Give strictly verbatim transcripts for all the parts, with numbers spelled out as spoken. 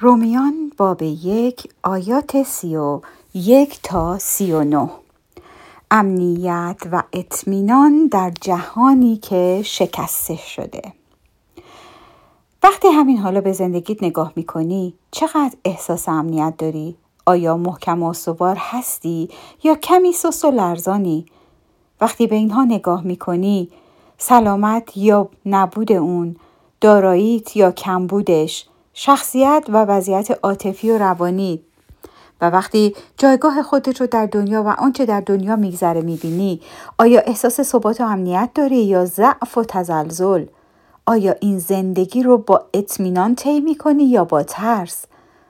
رومیان باب یک آیات سی و یک تا سی و نه. امنیت و اطمینان در جهانی که شکسته شده. وقتی همین حالا به زندگیت نگاه میکنی، چقدر احساس امنیت داری؟ آیا محکم و استوار هستی یا کمی سست و لرزانی؟ وقتی به اینها نگاه میکنی، سلامت یا نبود اون، داراییت یا کمبودش، شخصیت و وضعیت عاطفی و روانی، و وقتی جایگاه خودت رو در دنیا و آنچه در دنیا میگذره میبینی، آیا احساس ثبات و امنیت داری یا ضعف و تزلزل؟ آیا این زندگی رو با اطمینان طی میکنی یا با ترس؟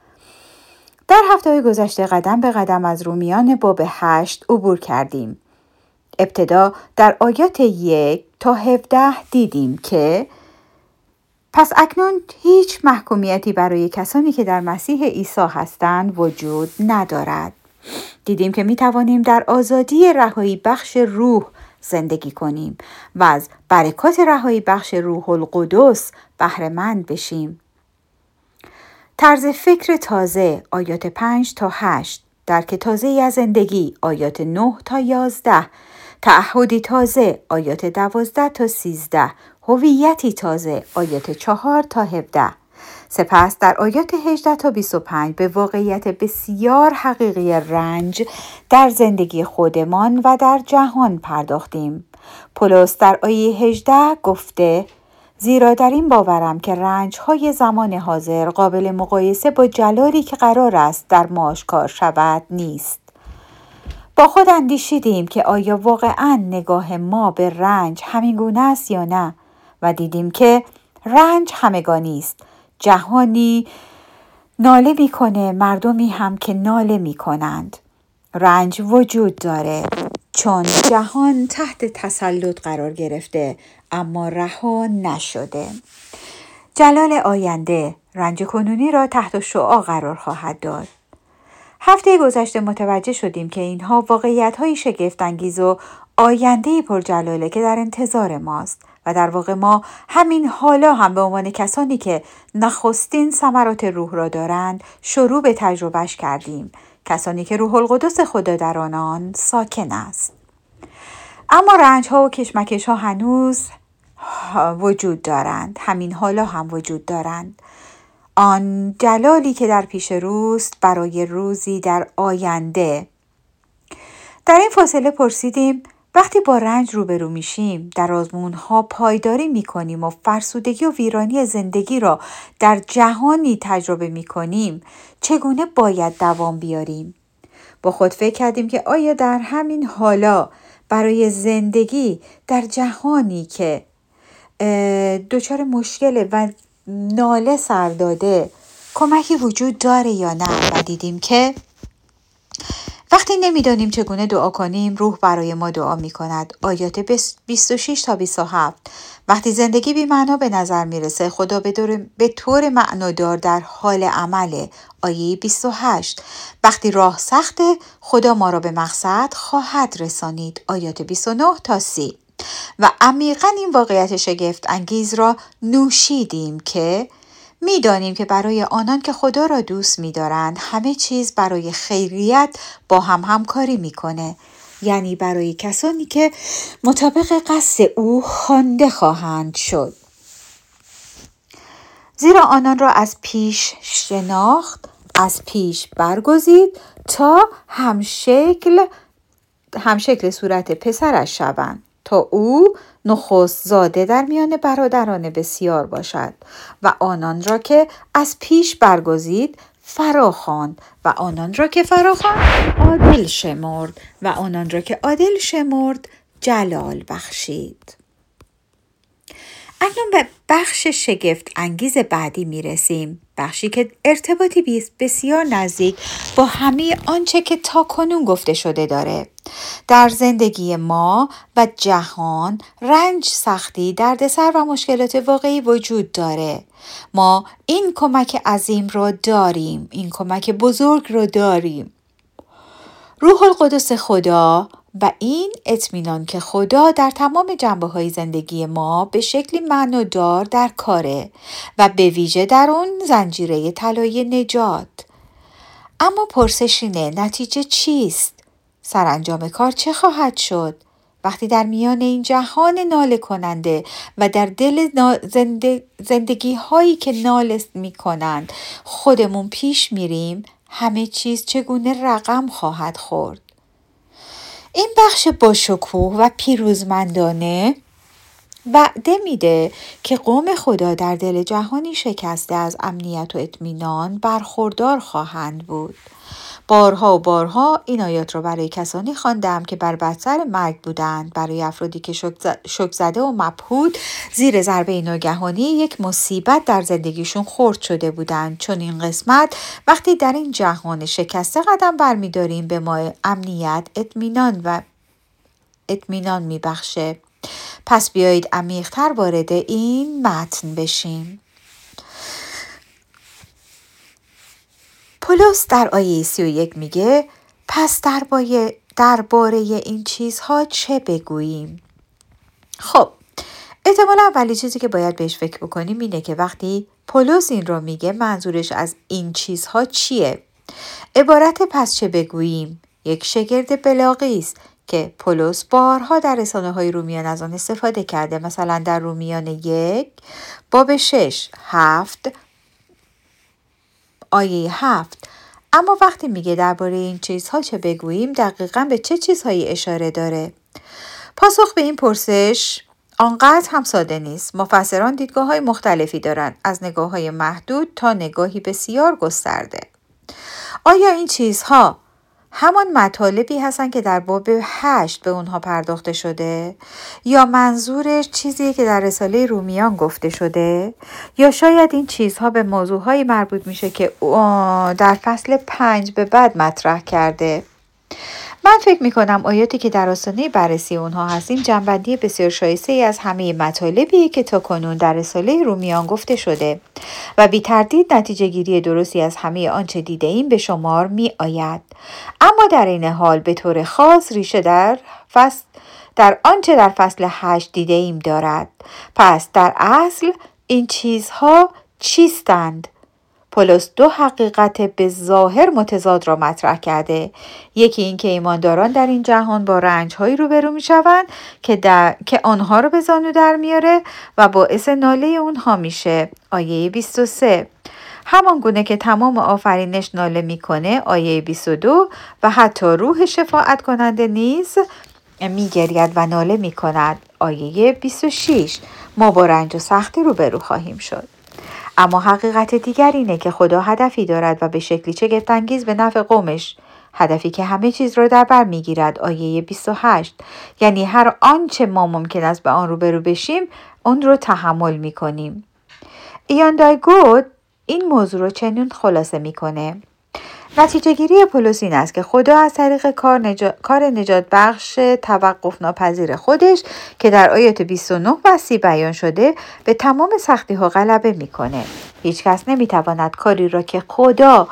در هفته‌های گذشته قدم به قدم از رومیان باب هشت عبور کردیم. ابتدا در آیات یک تا هفده دیدیم که پس اکنون هیچ محکومیتی برای کسانی که در مسیح عیسی هستند وجود ندارد. دیدیم که می توانیم در آزادی رهایی بخش روح زندگی کنیم و از برکات رهایی بخش روح القدس بهره مند بشیم. طرز فکر تازه آیات پنج تا هشت، درک تازه‌ای از زندگی آیات نه تا یازده، تعهدی تازه آیات دوازده تا سیزده، هویتی تازه آیات چهار تا هفده. سپس در آیات هجده تا بیست و پنج به واقعیت بسیار حقیقی رنج در زندگی خودمان و در جهان پرداختیم. پولس در آیه هجده گفته: زیرا در این باورم که رنج‌های زمان حاضر قابل مقایسه با جلالی که قرار است در ما آشکار شود نیست. با خود اندیشیدیم که آیا واقعاً نگاه ما به رنج همین گونه است یا نه، و دیدیم که رنج همگانی است. جهانی ناله میکنه، مردمی هم که ناله میکنند. رنج وجود داره چون جهان تحت تسلط قرار گرفته اما رها نشده. جلال آینده رنج کنونی را تحت شعاع قرار خواهد داد. هفته گذشته متوجه شدیم که اینها واقعیت‌های شگفت‌انگیز و آینده‌ای پرجلاله که در انتظار ماست و در واقع ما همین حالا هم به عنوان کسانی که نخستین ثمرات روح را دارند شروع به تجربهش کردیم، کسانی که روح القدس خدا در آنان ساکن است. اما رنج‌ها و کشمکش‌ها هنوز وجود دارند، همین حالا هم وجود دارند. آن جلالی که در پیش روست برای روزی در آینده. در این فاصله پرسیدیم وقتی با رنج روبرو میشیم، در آزمون‌ها پایداری میکنیم و فرسودگی و ویرانی زندگی را در جهانی تجربه میکنیم، چگونه باید دوام بیاریم؟ با خود فکر کردیم که آیا در همین حالا برای زندگی در جهانی که دچار مشکل و ناله سر داده کمکی وجود داره یا نه؟ و دیدیم که وقتی نمیدانیم چگونه دعا کنیم، روح برای ما دعا میکند. آیات بیست و شش تا بیست و هفت. وقتی زندگی بی معنا به نظر میرسه، خدا به, به طور معنادار در حال عمله. آیه بیست و هشت. وقتی راه سخته، خدا ما را به مقصد خواهد رسانید. آیات بیست و نه تا سی. و عمیقاً این واقعیت شگفت انگیز را نوشیدیم که می‌دانیم که برای آنان که خدا را دوست می‌دارند همه چیز برای خیریت با هم همکاری می‌کنه، یعنی برای کسانی که مطابق قصد او خوانده خواهند شد. زیرا آنان را از پیش شناخت، از پیش برگزید تا همشکل همشکل صورت پسرش شوند، تا او نخست زاده در میان برادران بسیار باشد. و آنان را که از پیش برگزید فراخواند، و آنان را که فراخواند عادل شمرد، و آنان را که عادل شمرد جلال بخشید. اکنون به بخش شگفت انگیز بعدی می رسیم، بخشی که ارتباطی بسیار نزدیک با همه آنچه که تا کنون گفته شده داره. در زندگی ما و جهان رنج، سختی، دردسر و مشکلات واقعی وجود داره. ما این کمک عظیم را داریم، این کمک بزرگ را داریم. روح القدس خدا و این اطمینان که خدا در تمام جنبه‌های زندگی ما به شکلی معنادار در کاره و به ویژه در اون زنجیره طلایی نجات. اما پرسش اینه نتیجه چیست؟ سرانجام کار چه خواهد شد؟ وقتی در میان این جهان ناله کننده و در دل زنده زندگی هایی که ناله می کنند خودمون پیش میریم، همه چیز چگونه رقم خواهد خورد؟ این بخش با شکوه و پیروزمندانه وعده میده که قوم خدا در دل جهانی شکسته از امنیت و اطمینان برخوردار خواهند بود. بارها و بارها این آیات را برای کسانی خواندم که بر بستر مرگ بودند، برای افرادی که شوک زده و مبهوت زیر ضربه ناگهانی یک مصیبت در زندگیشون خرد شده بودند. چون این قسمت وقتی در این جهان شکسته قدم برمی‌داریم به ما امنیت، اطمینان و اطمینان میبخشه. پس بیایید عمیق‌تر وارد این متن بشیم. پولس در آیه سی و یک میگه پس درباره درباره این چیزها چه بگوییم؟ خب احتمالا اولی چیزی که باید بهش فکر بکنیم اینه که وقتی پولس این رو میگه منظورش از این چیزها چیه؟ عبارت پس چه بگوییم یک شگرد بلاغی است که پولس بارها در رساله‌های رومیان از آن استفاده کرده. مثلا در رومیان یک باب شش هفت آیه هفت. اما وقتی میگه درباره این چیزها چه بگوییم دقیقاً به چه چیزهایی اشاره داره؟ پاسخ به این پرسش آنقدر هم ساده نیست. مفسران دیدگاه‌های مختلفی دارند، از نگاه‌های محدود تا نگاهی بسیار گسترده. آیا این چیزها همان مطالبی هستن که در باب هشت به اونها پرداخته شده؟ یا منظورش چیزیه که در رساله رومیان گفته شده؟ یا شاید این چیزها به موضوعهایی مربوط میشه که در فصل پنج به بعد مطرح کرده؟ من فکر میکنم آیاتی که در آستانه بررسی اونها هستیم جنبندی بسیار شایسته ای از همه مطالبی که تا کنون در رساله رومیان گفته شده و بی تردید نتیجه گیری درستی از همه آنچه دیده ایم به شمار می آید. اما در این حال به طور خاص ریشه در فصل در آنچه در فصل هشت دیده ایم دارد. پس در اصل این چیزها چیستند؟ پولس دو حقیقت به ظاهر متضاد را مطرح کرده. یکی این که ایمانداران در این جهان با رنج‌هایی روبرو می‌شوند که در... که آنها رو به زانو در میاره و باعث ناله اونها میشه. آیه بیست و سه. همان گونه که تمام آفرینش ناله میکنه. آیه بیست و دو. و حتی روح شفاعت کننده نیز میگرید و ناله میکند. آیه بیست و شش. ما با رنج و سختی روبرو خواهیم شد. اما حقیقت دیگر اینه که خدا هدفی دارد و به شکلی شگفت‌انگیز به نفع قومش، هدفی که همه چیز را در بر میگیرد. آیه بیست و هشت. یعنی هر آنچه ما ممکن است به آن روبرو بشیم اون رو تحمل میکنیم. ایان دایگود این موضوع رو چنین خلاصه میکنه: نتیجه گیری پولس این است که خدا از طریق کار, نجات، کار نجات بخش توقف ناپذیر خودش که در آیات بیست و نه و سی بیان شده به تمام سختی ها غلبه میکنه. هیچ کس نمیتواند کاری را که خدا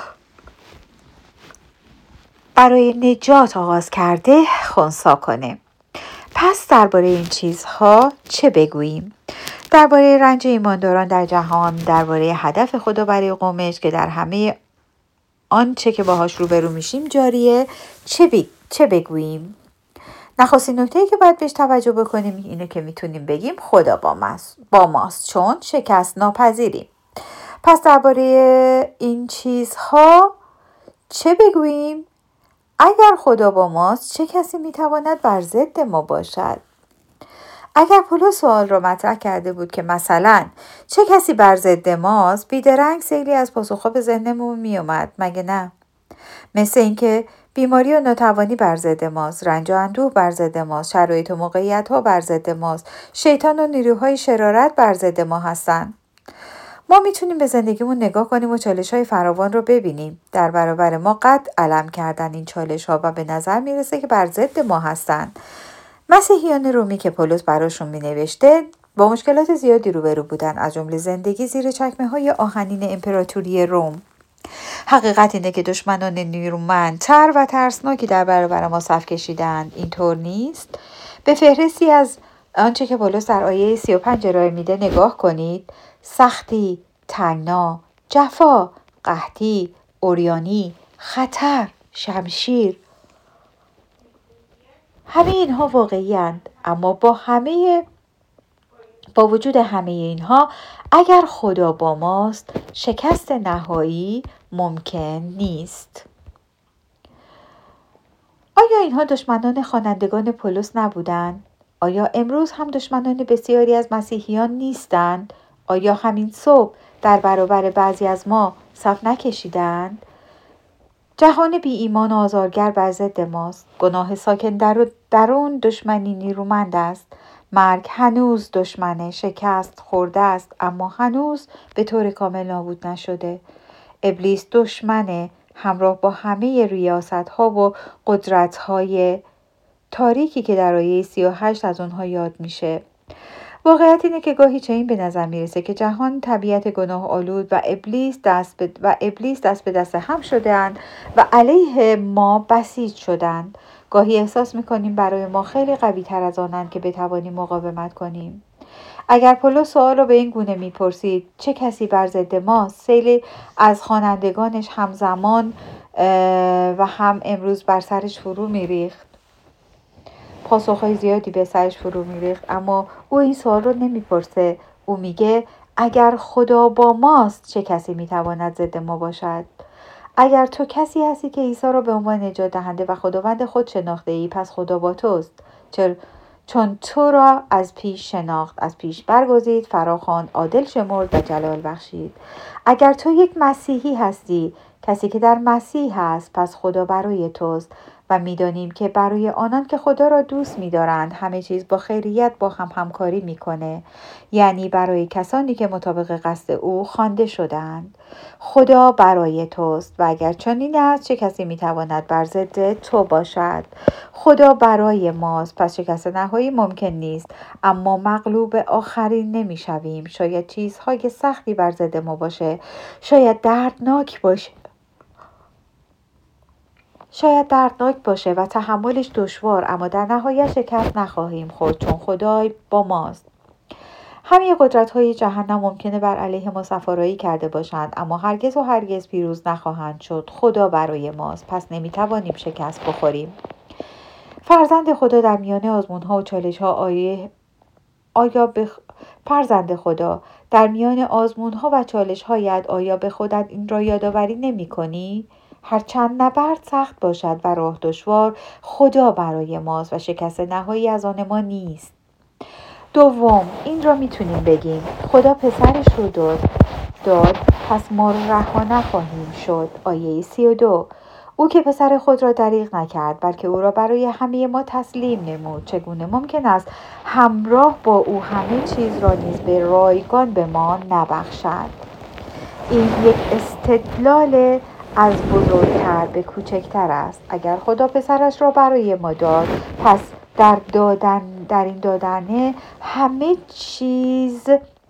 برای نجات آغاز کرده خنثی کنه. پس درباره این چیزها چه بگوییم؟ درباره رنج ایمانداران در جهان، درباره هدف خدا برای قومش که در همه آنچه که باهاش روبرو میشیم جاریه، چه, بی... چه بگوییم؟ نخستین نکته‌ای که باید بهش توجه بکنیم اینه که میتونیم بگیم خدا با ماست, با ماست چون شکست ناپذیریم. پس درباره این چیزها چه بگوییم؟ اگر خدا با ماست چه کسی میتواند بر ضد ما باشد؟ اگر پولس سوال را مطرح کرده بود که مثلا چه کسی بر ضد ماست، بیدرنگ سیلی از پاسخها به ذهنمون می اومد، مگه نه؟ مثل اینکه بیماری و ناتوانی بر ضد ماست، رنج و اندوه بر ضد ماست، شرایط و موقعیت ها بر ضد ماست، شیطان و نیروهای شرارت بر ضد ما هستن. ما میتونیم به زندگیمون نگاه کنیم و چالش های فراوان رو ببینیم. در برابر ما قد علم کردن این چالش ها و به نظر میرسه که بر ضد ما هستن. مسیحیان رومی که پولس براشون می نوشته با مشکلات زیادی روبرو بودن، از جمله زندگی زیر چکمه های آهنین امپراتوری روم. حقیقت اینه که دشمنان نیرومندتر و ترسناکی در برابر ما صف کشیدند. اینطور نیست؟ به فهرستی از آنچه که پولس در آیه سی و پنج ارائه میده نگاه کنید. سختی، تنگنا، جفا، قحطی، عریانی، خطر، شمشیر، همه اینها واقعی اند. اما با همه با وجود همه اینها اگر خدا با ماست شکست نهایی ممکن نیست. آیا اینها دشمنان خوانندگان پولس نبودند؟ آیا امروز هم دشمنان بسیاری از مسیحیان نیستند؟ آیا همین صبح در برابر بعضی از ما صف نکشیدند؟ جهان بی ایمان و آزارگر بر ضد ماست. گناه ساکن در درون دشمنی نیرومند است. مرگ هنوز دشمنه، شکست خورده است اما هنوز به طور کامل نابود نشده. ابلیس دشمنه، همراه با همه ریاست‌ها و قدرت‌های تاریکی که در آیه سی و هشت از اونها یاد میشه. واقعیت اینه که گاهی چنین به نظر میرسه که جهان، طبیعت گناه آلود و ابلیس دست به و ابلیس دست به دست هم شدند و علیه ما بسیج شدند. گاهی احساس میکنیم برای ما خیلی قوی تر از آنند که بتوانیم مقاومت کنیم. اگر پولس سوال رو به این گونه میپرسید چه کسی بر ضد ماست، سیلی از خوانندگانش همزمان و هم امروز بر سرش فرو میریخت. پاسخهای زیادی به سرش فرو میریخت، اما او این سوال رو نمیپرسه. او میگه اگر خدا با ماست چه کسی میتواند ضد ما باشد؟ اگر تو کسی هستی که عیسی را به عنوان نجات دهنده و خداوند خود شناخته ای، پس خدا با توست، چرا چون تو را از پیش شناخت، از پیش برگزید، فراخواند، عادل شمرد و جلال بخشید. اگر تو یک مسیحی هستی، کسی که در مسیح هست، پس خدا برای توست و می‌دانیم که برای آنان که خدا را دوست می‌دارند همه چیز با خیریت با هم همکاری می‌کنه، یعنی برای کسانی که مطابق قصد او خوانده شدند. خدا برای توست و اگر چنین است چه کسی می‌تواند بر ضد تو باشد؟ خدا برای ماست، پس شکست نهایی ممکن نیست، اما مغلوب آخرین نمی‌شویم. شاید چیزهای سختی بر ضد ما باشه، شاید دردناک باشه شاید دردناک باشه و تحملش دشوار، اما در نهایت شکست نخواهیم خورد چون خدا با ماست. همه قدرت‌های جهنم ممکنه بر علیه ما سفارایی کرده باشند، اما هرگز و هرگز پیروز نخواهند شد. خدا برای ماست، پس نمیتوانیم شکست بخوریم. فرزند خدا در میان آزمون‌ها و چالش‌ها آیه آیا به فرزند خدا در میان آزمون‌ها و چالش‌هایت آیا به خودت این را یادآوری نمی‌کنی؟ هرچند نبرد سخت باشد و راه دشوار، خدا برای ماست و شکست نهایی از آن ما نیست. دوم، این را میتونیم بگیم خدا پسرش رو داد داد پس ما رها نخواهیم شد. آیه سی و دو، او که پسر خود را دریغ نکرد بلکه او را برای همه ما تسلیم نمود، چگونه ممکن است همراه با او همه چیز را نیز به رایگان به ما نبخشد؟ این یک استدلال از بزرگتر به کوچکتر است. اگر خدا پسرش را برای ما داد، پس در دادن در این دادن همه چیز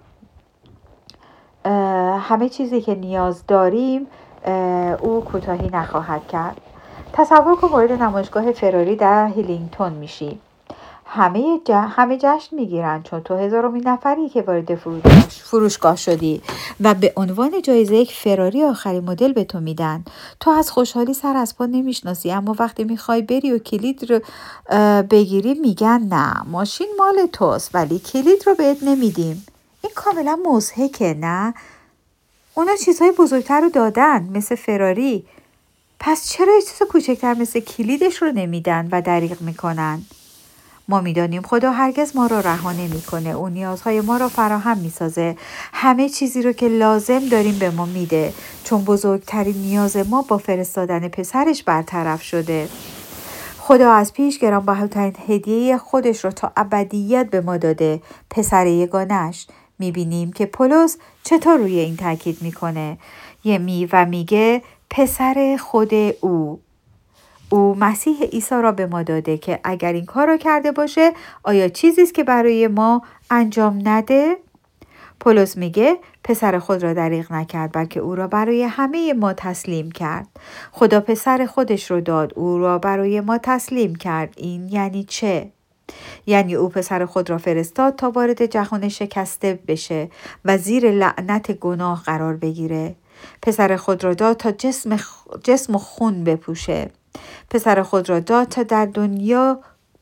همه چیزی که نیاز داریم او کوتاهی نخواهد کرد. تصور کن وارد نمایشگاه فراری در هیلینگتون میشی. همه ج... همه جشن میگیرن چون تو هزارمین نفری که وارد فروشگاه شدی و به عنوان جایزه یک فراری آخرین مدل به تو میدن. تو از خوشحالی سر از پا نمیشناسی، اما وقتی میخوای بری و کلید رو بگیری میگن نه، ماشین مال توست ولی کلید رو بهت نمیدیم. این کاملا مضحکه، نه؟ اونا چیزهای بزرگتر رو دادن مثل فراری، پس چرا یه چیز کوچکتر مثل کلیدش رو نمیدن و دریغ میکنن؟ ما میدانیم خدا هرگز ما را رها نمیکنه. او نیازهای ما را فراهم میسازه. همه چیزی رو که لازم داریم به ما میده، چون بزرگترین نیاز ما با فرستادن پسرش برطرف شده. خدا از پیش گرانبهاترین هدیه خودش رو تا ابدیت به ما داده، پسر یگانش. میبینیم که پولس چطور روی این تاکید میکنه یه می و میگه پسر خود او او مسیح عیسی را به ما داده که اگر این کار را کرده باشه آیا چیزی است که برای ما انجام نده؟ پولس میگه پسر خود را دریغ نکرد بلکه او را برای همه ما تسلیم کرد. خدا پسر خودش رو داد، او را برای ما تسلیم کرد. این یعنی چه؟ یعنی او پسر خود را فرستاد تا وارد جهان شکسته بشه و زیر لعنت گناه قرار بگیره. پسر خود را داد تا جسم, جسم و خون بپوشه. پسر خود را داد تا در دنیا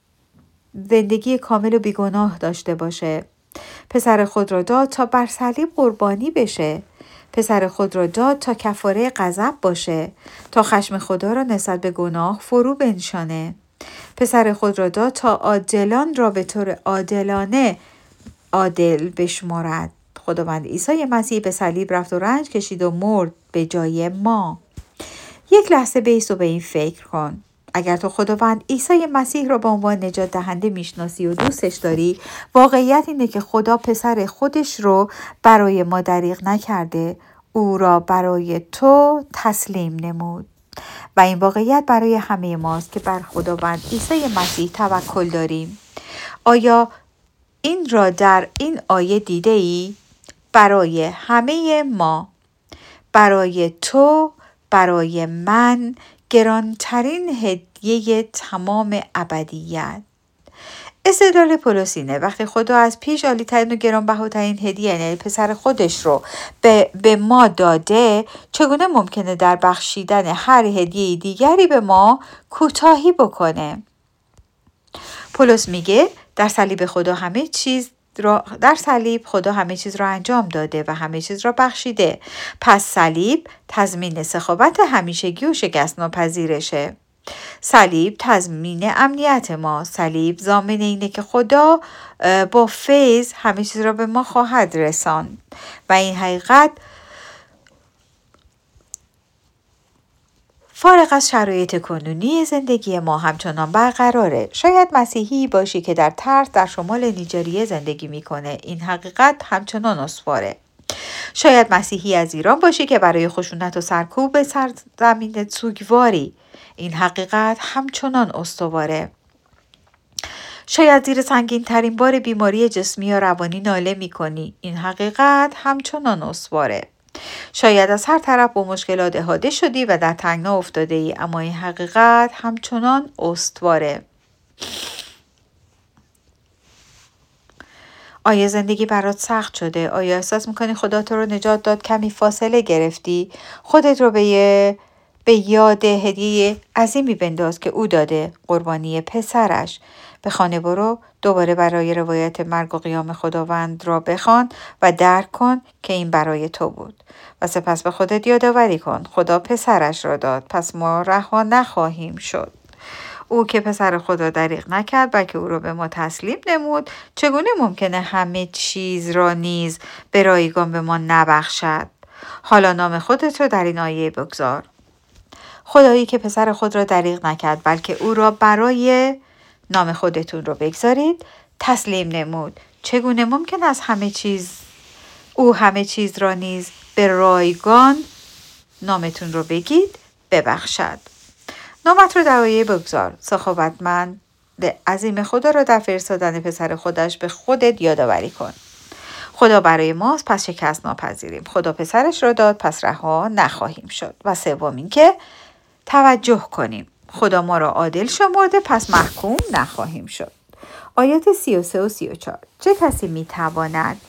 زندگی کامل و بیگناه داشته باشه. پسر خود را داد تا بر صلیب قربانی بشه. پسر خود را داد تا کفاره غضب باشه، تا خشم خدا را نسبت به گناه فرو بنشانه. پسر خود را داد تا عادلان را به طور عادلانه عادل بشمارد. خداوند عیسی مسیح به صلیب رفت و رنج کشید و مرد به جای ما. یک لحظه بایست و به این فکر کن. اگر تو خداوند عیسی مسیح را به عنوان نجات دهنده میشناسی و دوستش داری، واقعیت اینه که خدا پسر خودش رو برای ما دریغ نکرده، او را برای تو تسلیم نمود. و این واقعیت برای همه ماست که بر خداوند عیسی مسیح توکل داریم. آیا این را در این آیه دیده ای؟ برای همه ما، برای تو، برای من، گرانترین هدیه تمام ابدیت. استدلال پولس اینه وقتی خدا از پیش عالی‌ترین و گرانبهاترین هدیه یعنی پسر خودش رو به, به ما داده، چگونه ممکنه در بخشیدن هر هدیه دیگری به ما کوتاهی بکنه؟ پولس میگه در صلیب خدا همه چیز را در صلیب خدا همه چیز را انجام داده و همه چیز را بخشیده. پس صلیب تضمین سخاوت همیشگی و شکست ناپذیرشه. صلیب تضمین امنیت ما. صلیب ضامن اینه که خدا با فیض همه چیز را به ما خواهد رساند و این حقیقت فارغ از شرایط کنونی زندگی ما همچنان برقراره. شاید مسیحی باشی که در ترس در شمال نیجریه زندگی میکنه. این حقیقت همچنان استواره. شاید مسیحی از ایران باشی که برای خشونت و سرکوب به سرزمین سوگواری. این حقیقت همچنان استواره. شاید زیر سنگین ترین بار بیماری جسمی یا روانی ناله میکنی. این حقیقت همچنان استواره. شاید از هر طرف با مشکلات احاطه شدی و در تنگنا افتاده ای، اما این حقیقت همچنان استواره. آیا زندگی برات سخت شده؟ آیا احساس میکنی خدا تو رو نجات داد کمی فاصله گرفتی؟ خودت رو به به یاد هدیه عظیمی بنداز که او داده، قربانی پسرش. به خانه برو، دوباره برای روایت مرگ و قیام خداوند را بخوان و درک کن که این برای تو بود و سپس به خودت یادآوری کن خدا پسرش را داد، پس ما رها نخواهیم شد. او که پسر خود را دریغ نکرد بلکه او را به ما تسلیم نمود، چگونه ممکنه همه چیز را نیز به رایگان به ما نبخشد؟ حالا نام خودت را در این آیه بگذار. خدایی که پسر خود را دریغ نکرد بلکه او را برای نام خودتون رو بگذارید تسلیم نمود، چگونه ممکن است همه چیز او همه چیز را نیز به رایگان نامتون رو بگید ببخشد. نامت رو در آیه بگذار. سخاوتمند عظیم خدا را در فرستادن پسر خودش به خودت یادآوری کن. خدا برای ماست پس شکست ناپذیریم. خدا پسرش را داد پس رها نخواهیم شد. و سوم این که توجه کنیم. خدا ما را عادل شمرده پس محکوم نخواهیم شد. آیات سی و سه و سی و چهار. چه کسی میتواند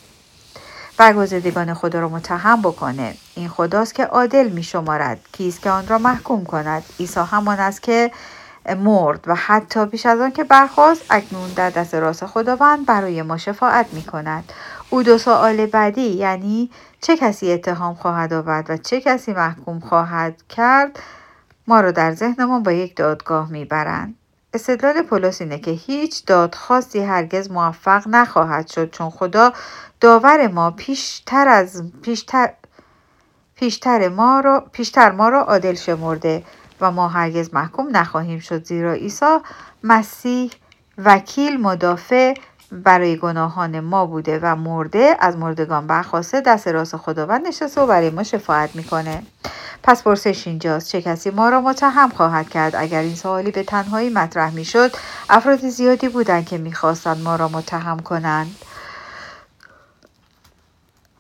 برگزیدگان خدا را متهم بکنه؟ این خداست که عادل میشمارد. کیست که آن را محکوم کند؟ عیسی همان است که مرد و حتی پیش از آن که برخاست اکنون در دست راست خداوند برای ما شفاعت میکند. او دو سوال بعدی یعنی چه کسی اتهام خواهد آورد و چه کسی محکوم خواهد کرد ما را در ذهنمان با یک دادگاه میبرند. استدلال پولس اینه که هیچ دادخواستی هرگز موفق نخواهد شد چون خدا داور ما پیشتر از پیشتر پیشتر ما را پیشتر ما را عادل شمرده و ما هرگز محکوم نخواهیم شد، زیرا عیسی مسیح وکیل مدافع برای گناهان ما بوده و مرده از مردگان برخاسته دست راست خداوند نشسته و برای ما شفاعت میکنه. پس پرسش اینجاست چه کسی ما را متهم خواهد کرد؟ اگر این سوالی به تنهایی مطرح میشد افراد زیادی بودند که میخواستند ما را متهم کنند.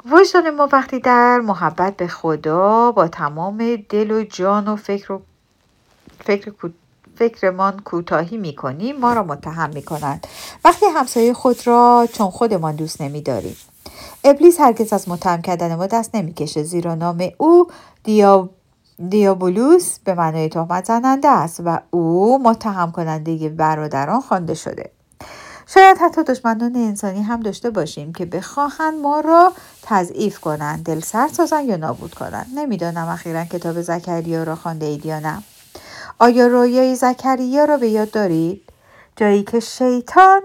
وجدان ما وقتی در محبت به خدا با تمام دل و جان و فکر و فکر فکرمان کوتاهی میکنیم ما را متهم میکنند وقتی همسایه خود را چون خودمان دوست نمیداریم. ابلیس هرگز از متهم کردن ما دست نمیکشه، زیرا نام او دیا دیابولوس به معنای تهمت زننده است و او متهم کننده برادران خوانده شده. شاید حتی دشمنان انسانی هم داشته باشیم که بخواهند ما را تضعیف کنند، دل سرد سازند یا نابود کنند. نمیدانم اخیراً کتاب زکریا را خوانده اید یا نه. آیا رویای زکریا را به یاد دارید؟ جایی که شیطان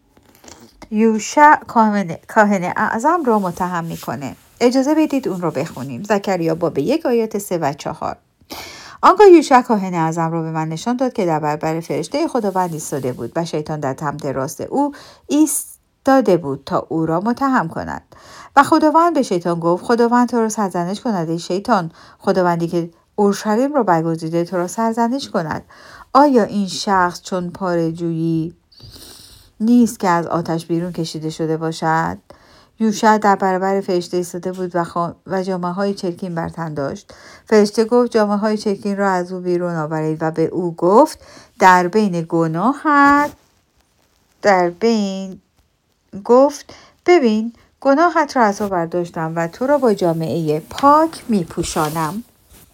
یوشع کاهن اعظم را متهم میکنه. اجازه بدید اون رو بخونیم. زکریا باب یک آیات سه و چهار. آنگاه یوشع کاهن اعظم را به من نشان داد که در برابر فرشته خداوند ایستاده بود و شیطان در سمت راست او ایستاده بود تا او را متهم کند. و خداوند به شیطان گفت: خداوند تو را سرزنش کند ای شیطان، خداوندی که اورشلیم را برگزیده تو را سرزنش کند. آیا این شخص چون پاره‌جویی نیست که از آتش بیرون کشیده شده باشد؟ یوشع در برابر فرشته ایستاده بود و, خا... و جامه های چرکین بر تن داشت. فرشته گفت: جامه های چرکین را از او بیرون آورید. و به او گفت: در بین گناهت در بین گفت ببین گناهت را از تو برداشتم و تو را با جامعه پاک می پوشانم.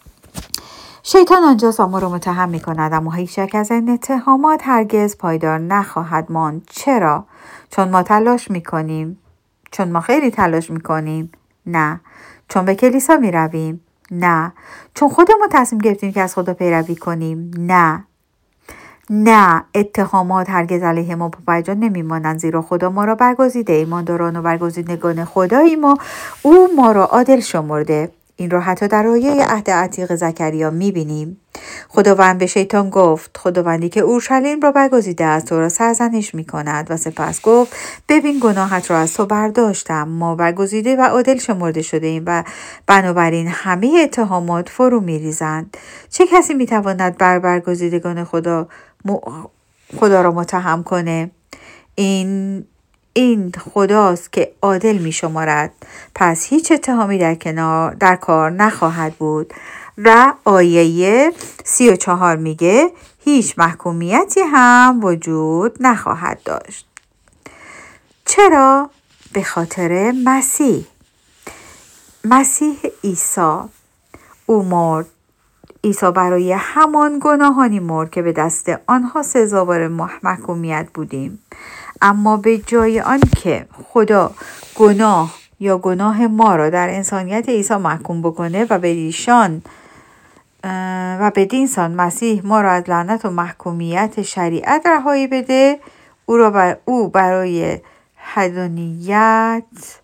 شیطان آنجاست و ما را متهم می کند، اما هیچ شک از این اتهامات هرگز پایدار نخواهد ماند. چرا؟ چون ما تلاش می کنیم. چون ما خیلی تلاش می کنیم؟ نه. چون به کلیسا می رویم؟ نه. چون خودمون تصمیم گرفتیم که از خدا پیروی کنیم؟ نه. نه، اتهامات هرگز علیه ما پابرجا نمی مانند، زیرا خدا ما را برگزیده. ایمانداران و برگزیدگان خداییم و او ما را عادل شمرده. این را حتی در آیه عهد عتیق زکریا می‌بینیم. خداوند به شیطان گفت: خداوندی که اورشلیم را برگزیده است تو را سرزنش می‌کند. و سپس گفت: ببین گناهت را از تو برداشتم. ما برگزیده و عادل شمرده شده ایم و بنابراین همه اتهامات فرو می‌ریزند. چه کسی می‌تواند بر برگزیدگان خدا م... خدا را متهم کنه؟ این این خداست که عادل می شمارد. پس هیچ اتهامی در کنار در کار نخواهد بود. و آیه سی و چهار میگه هیچ محکومیتی هم وجود نخواهد داشت. چرا؟ به خاطر مسیح. مسیح عیسی. او مرد. عیسی برای همان گناهانی مرد که به دست آنها سزاوار محکومیت بودیم. اما به جای آن که خدا گناه یا گناه ما را در انسانیت عیسی محکوم بکنه و به ایشان و بدین سان مسیح ما را از لعنت و محکومیت شریعت رهایی بده، او را بر او برای هدانیت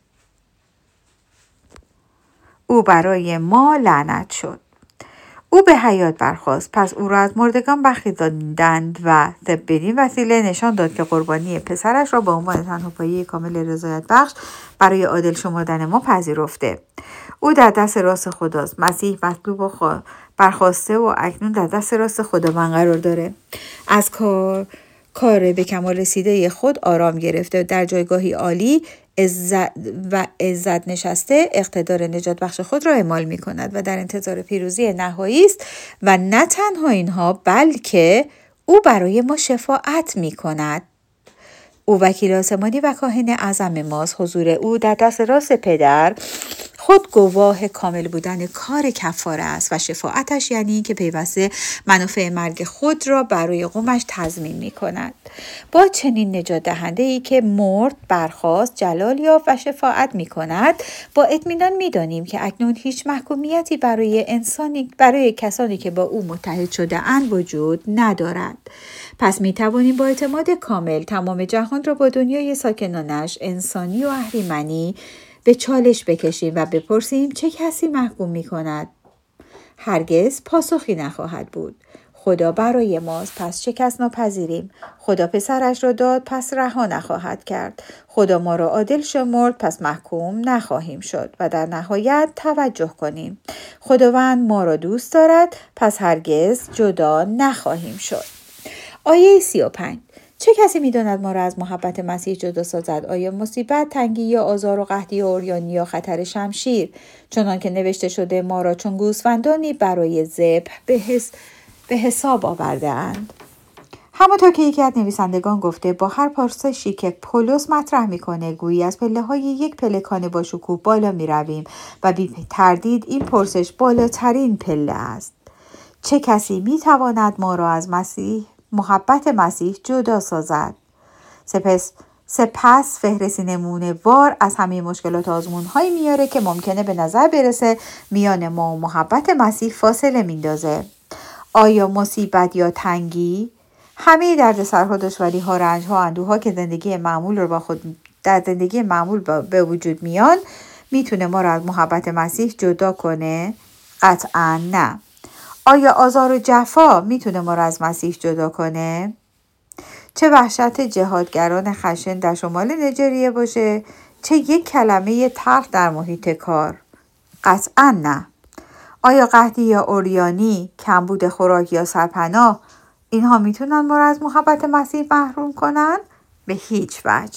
او برای ما لعنت شد. او به حیات برخاست، پس او را از مردگان برخیزاندند و بدین وسیله نشان داد که قربانی پسرش را به عنوان تنها پایه کامل رضایت بخش برای عادل شمردن ما پذیرفته. او در دست راست خداست. مسیح مطلوب و برخاسته و اکنون در دست راست خداوند قرار داره. از کار کار به کمال رسیده خود آرام گرفته، در جایگاهی عالی عزت و عزت نشسته، اقتدار نجات بخش خود را اعمال می کند و در انتظار پیروزی نهایی است. و نه تنها اینها، بلکه او برای ما شفاعت می کند. او وکیل آسمانی و کاهن اعظم ماست. حضور او در دست راست پدر خود گواه کامل بودن کار کفاره است و شفاعتش یعنی که پیوسته منافع مرگ خود را برای قومش تضمین می کند. با چنین نجات دهنده ای که مرد، برخاست، جلال یافت و شفاعت می کند، با اطمینان می دانیم که اکنون هیچ محکومیتی برای انسانی برای کسانی که با او متحد شده اند وجود ندارد. پس می توانیم با اعتماد کامل تمام جهان را با دنیای ساکنانش انسانی و اهریمنی به چالش بکشیم و بپرسیم چه کسی محکوم می کند؟ هرگز پاسخی نخواهد بود. خدا برای ماست، پس چه کس ناپذیریم. خدا پسرش را داد، پس رها نخواهد کرد. خدا ما را عادل شمرد، پس محکوم نخواهیم شد. و در نهایت توجه کنیم. خداوند ما را دوست دارد، پس هرگز جدا نخواهیم شد. آیه سی و پنج. چه کسی می‌داند ما را از محبت مسیح جدا سازد؟ آیا مصیبت، تنگی یا آزار و قحطی یا عریانی یا خطر شمشیر؟ چنان که نوشته شده ما را چون گوسفندانی برای ذبح به حس به حساب آورده اند. همانطور که یکی از نویسندگان گفته، با هر پرسشی که پولس مطرح میکنه گویی از پله های یک پلکان با شکوه بالا می رویم و بی تردید این پرسش بالاترین پله است. چه کسی می تواند ما را از مسیح محبت مسیح جدا سازد؟ سپس سپس فهرستی نمونه وار از همه مشکلات آزمون هایی میاره که ممکنه به نظر برسه میان ما و محبت مسیح فاصله میندازه. آیا مصیبت یا تنگی، همه دردسرها، دشواری‌ها، رنج‌ها، اندوها که زندگی معمول رو با خود در زندگی معمول به وجود میان میتونه ما را از محبت مسیح جدا کنه؟ قطعاً نه. آیا آزار و جفا میتونه ما را از مسیح جدا کنه؟ چه وحشت جهادگران خشن در شمال نجریه باشه، چه یک کلمه تلخ در محیط کار؟ قطعاً نه. آیا قحطی یا عریانی، کمبود خوراک یا سرپناه، اینها میتونن ما را از محبت مسیح محروم کنن؟ به هیچ وجه.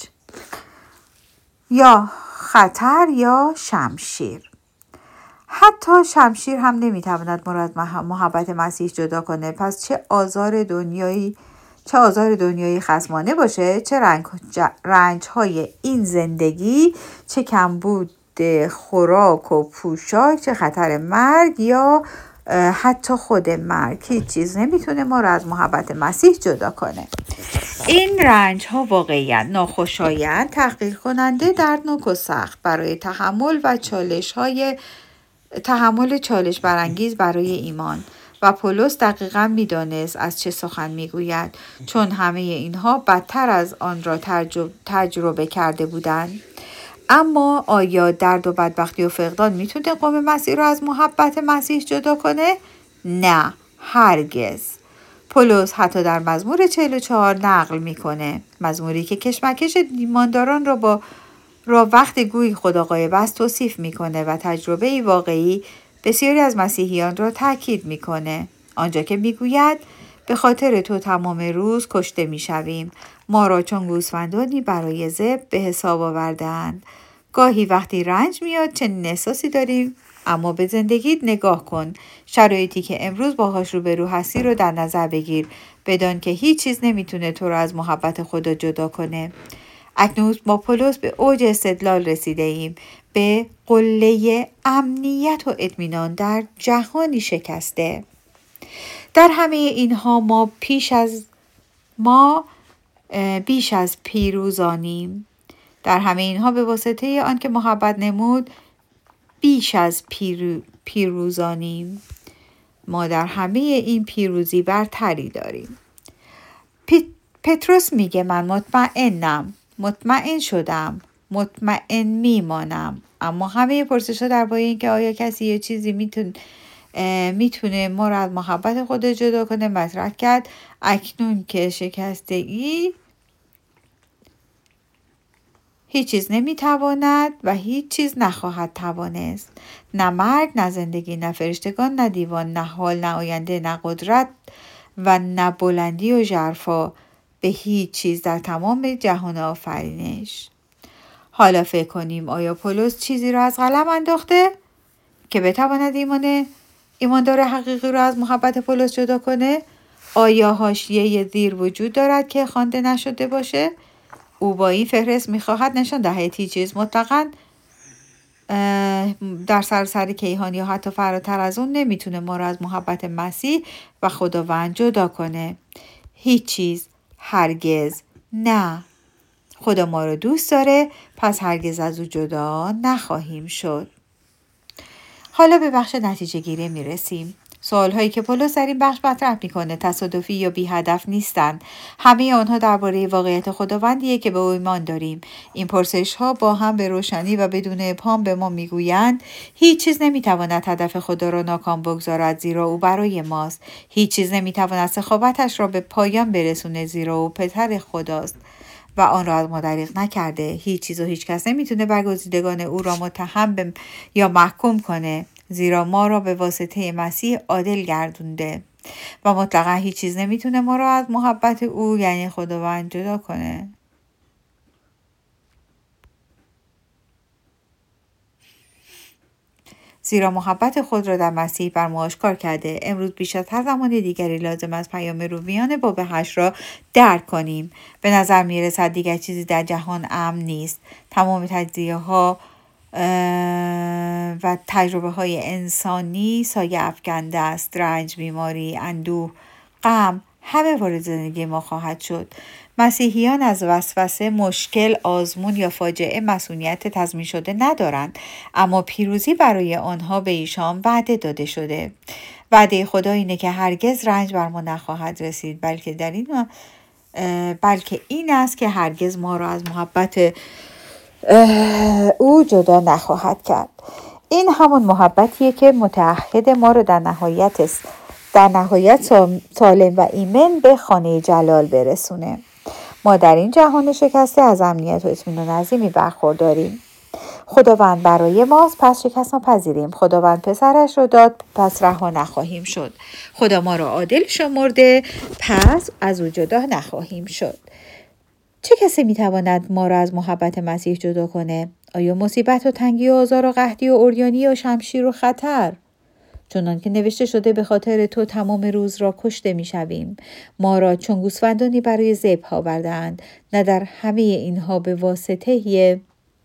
یا خطر یا شمشیر. حتی شمشیر هم نمیتواند ما را از محبت مسیح جدا کنه. پس چه آزار دنیایی چه آزار دنیایی خصمانه باشه، چه رنج رنج های این زندگی، چه کمبود خوراک و پوشاک، چه خطر مرگ یا حتی خود مرگ، هیچ چیز نمیتونه ما را از محبت مسیح جدا کنه. این رنج ها واقعیت ناخوشایند، تحقیر کننده، دردناک و سخت برای تحمل و چالش های تحمل چالش برانگیز برای ایمان. و پولس دقیقاً می‌دانست از چه سخن می‌گوید، چون همه اینها بدتر از آن را تجربه کرده بودند. اما آیا درد و بدبختی و فقدان میتونه قوم مسیح را از محبت مسیح جدا کنه؟ نه، هرگز. پولس حتی در مزمور چهل و چهار نقل میکنه، مزموری که کشمکش ایمانداران را با را وقت گوی خدا غایب است توصیف میکنه و تجربه واقعی بسیاری از مسیحیان را تاکید میکنه، آنجا که میگوید به خاطر تو تمام روز کشته میشویم، ما را چون گوسفندانی برای ذبح به حساب آورده‌اند. گاهی وقتی رنج میاد چنین احساسی داریم، اما به زندگیت نگاه کن. شرایطی که امروز باهاش روبرو هستی رو در نظر بگیر، بدان که هیچ چیز نمیتونه تو را از محبت خدا جدا کنه. اکنون با پولس به اوج استدلال رسیده ایم، به قله امنیت و اطمینان در جهانی شکسته. در همه اینها ما پیش از ما بیش از پیروزانیم. در همه اینها به واسطه آن که محبت نمود بیش از پیرو، پیروزانیم. ما در همه این پیروزی برتری داریم. پتروس میگه من مطمئنم، مطمئن شدم، مطمئن میمانم. اما همه پرسش‌ها درباره این که آیا کسی یه چیزی میتونه میتونه ما را از محبت خود جدا کنه مطرح کرد. اکنون که شکستگی هیچ چیز نمیتواند و هیچ چیز نخواهد توانست. نه مرگ، نه زندگی، نه فرشتگان، نه دیوان، نه حال، نه آینده، نه قدرت و نه بلندی و ژرفا، به هیچ چیز در تمام جهان آفرینش. حالا فکر کنیم آیا پولس چیزی را از قلم انداخته که بتواند ایمان ایماندار حقیقی را از محبت پولس جدا کنه؟ آیا حاشیه زیر وجود دارد که خوانده نشده باشه؟ او با این فهرست میخواهد نشان دهد هیچ چیز مطلقاً در سراسر کیهان یا حتی فراتر از اون نمیتونه ما را از محبت مسیح و خداوند جدا کنه. هیچ چیز، هرگز نه. خدا ما رو دوست داره، پس هرگز از او جدا نخواهیم شد. حالا به بخش نتیجه گیری می رسیم. سوال هایی که پولس در این بخش مطرح میکنه تصادفی یا بی هدف نیستند. همه آنها درباره واقعیت خداوندیه که به او ایمان داریم. این پرسش ها با هم به روشنی و بدون ابهام به ما میگویند هیچ چیز نمیتواند هدف خدا را ناکام بگذارد، زیرا او برای ماست. هیچ چیز نمیتواند سخاوتش را به پایان برسونه، زیرا او پسر خداست و آن را از ما دریغ نکرده. هیچ چیز و هیچ کس نمیتونه برگزیدگان او را متهم یا محکوم کنه، زیرا ما را به واسطه مسیح عادل گردونده. و مطلقا هیچ چیز نمیتونه ما را از محبت او یعنی خداوند جدا کنه. زیرا محبت خود را در مسیح بر ما آشکار کرده. امروز بیش از هر زمان دیگری لازم است پیام رومیان باب هشت را درک کنیم. به نظر می رسد دیگر چیزی در جهان امن نیست. تمام تجزیه ها و تجربه های انسانی سایه افکنده است. رنج، بیماری، اندوه، غم همه وارد زندگی ما خواهد شد. مسیحیان از وسوسه، مشکل، آزمون یا فاجعه مسئولیت تضمین شده ندارند، اما پیروزی برای آنها به ایشان وعده داده شده. وعده خدا اینه که هرگز رنج بر ما نخواهد رسید، بلکه در این بلکه این است که هرگز ما را از محبت او جدا نخواهد کرد. این همون محبتیه که متعهد ما رو در نهایت است. در نهایت سالم و ایمن به خانه جلال برسونه. ما در این جهان شکسته از امنیت و اطمینان عظیمی برخورداریم. خداوند برای ماست، پس شکست ناپذیریم. خداوند پسرش رو داد، پس رها نخواهیم شد. خدا ما را عادل شمرده، پس از او جدا نخواهیم شد. چه کسی میتواند ما را از محبت مسیح جدا کنه؟ آیا مصیبت و تنگی و آزار و قحطی و عریانی و شمشیر و خطر؟ چنان که نوشته شده به خاطر تو تمام روز را کشته می شویم. ما را چون گوسفندانی برای ذبح آوردند. نه در همه اینها به واسطه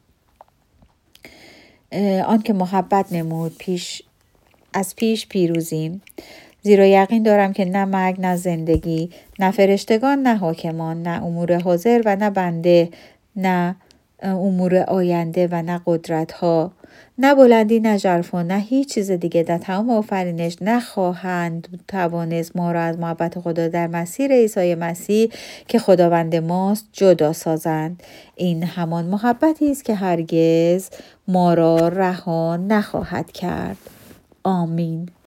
آن که محبت نمود پیش از پیش پیروزیم. زیرا یقین دارم که نه مرگ نه زندگی، نه فرشتگان نه حاکمان، نه امور حاضر و نه بنده، نه امور آینده و نه قدرت ها، نه بلندی نه ژرفا، نه هیچ چیز دیگه در تمام آفرینش نخواهند توانست ما را از محبت خدا در مسیر عیسی مسیح که خداوند ماست جدا سازند. این همان محبتی است که هرگز ما را رها نخواهد کرد. آمین.